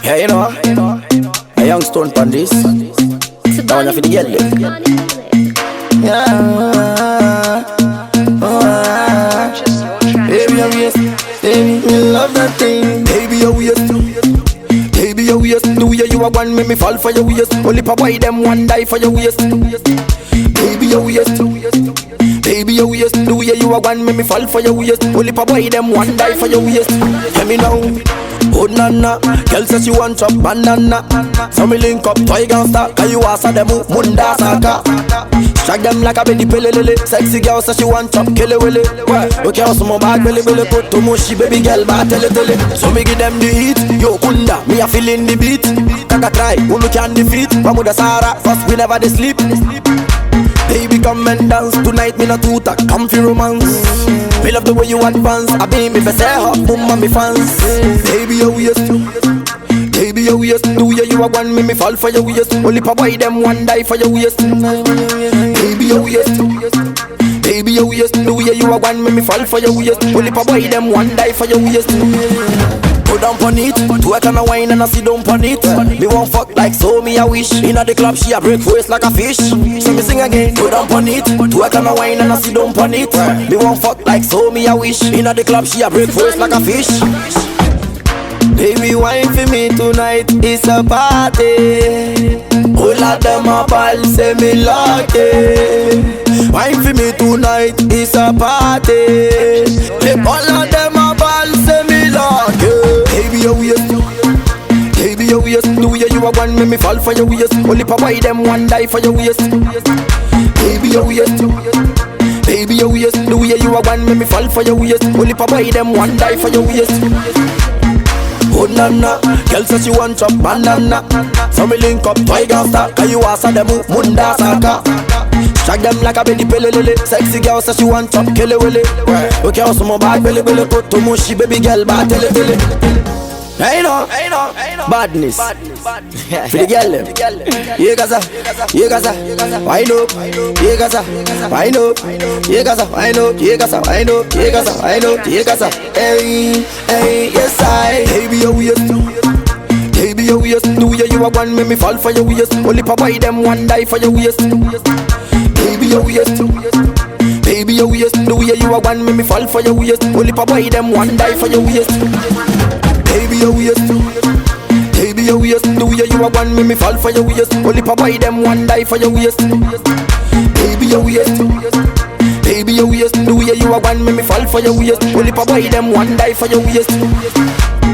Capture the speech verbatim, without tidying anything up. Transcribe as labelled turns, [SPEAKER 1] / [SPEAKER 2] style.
[SPEAKER 1] Yeah, you know, a young stone pan this. Down for the girl. Yeah. Baby, oh yes, baby, me love that thing. Baby, oh yes, baby, oh yes. Do ya you a one, make me fall for your waist. Only pa boy them one die for your waist. Baby, oh yes, baby, oh yes. Do ya you a one, make me fall for your waist. Only pa boy them one die for your waist. Let me know. Oh nana, girl says she want chop banana. So me link up toy gangsta, cause you asa dem munda saka. Strike them like a baby pelelele. Sexy girl says she want chop kele wele. Okay, also my bag belly belly put to mushy baby girl ba tele tele. So me give them the heat, yo kunda, me a feeling the beat. Kaka try, who look can defeat. Bamuda Sara, first we never they sleep. Baby come and dance tonight, me not too ta, come for romance. Me love the way you advance, I be me for say hot, boom and me fans. Baby oh yes, baby oh yes, do ya you a one, me me fall for your waist. Only pa boy them one die for your waist. Baby oh yes, baby oh yes, do ya you a one, me me fall for your waist. Only pa boy them one die for your waist. Go down pon it, twerk and a wine and a sit down pon it. Me won't fuck like so me a wish. Inna the club she a break waist like a fish. So me sing again. Go down pon it, twerk and a wine and a sit down pon it. Me won't fuck like so me a wish. Inna the club she a break waist like a fish. Baby wine for me tonight, it's a party. All of them a ball say me lucky. Wine for me tonight, it's a party. All of them a ball say me lucky. Baby oh yes, baby oh yes. Do ya you a one, make me fall for your waist. Only pa boy them one die for your waist. Baby oh yes, baby oh yes. Do ya you a one, make me fall for your waist. Only pa boy them one die for your waist. Oh nana, girl says she want chop banana. So me link up toy gangsta, cause you asa dem munda saka. Strike them like a baby pelelele. Sexy girl says she want chop kele wele. Okay, also my bag belly belly put to mushy baby girl ba tele tele. Hey no, badness. For the girl them. Yeah gaza, yeah gaza. Wine up, yeah gaza. Wine up, yeah gaza. Wine up, yeah gaza. Wine up, yeah gaza. Wine up, yeah gaza. Hey, hey, yes I. Baby oh yes, baby oh yes. Do ya you a one, make me fall for your waist. Only pa boy them one die for your waist. Baby oh yes, baby oh yes. Do ya you a one, make me fall for your waist. Only pa boy them one die for your waist. Baby oh yes, baby oh yes. Do ya you a one, make me fall for your waist. Only pa boy them one die for your waist. Baby oh yes, baby oh yes. Do ya you a one, make me fall for your waist. Only pa boy them one die for your waist.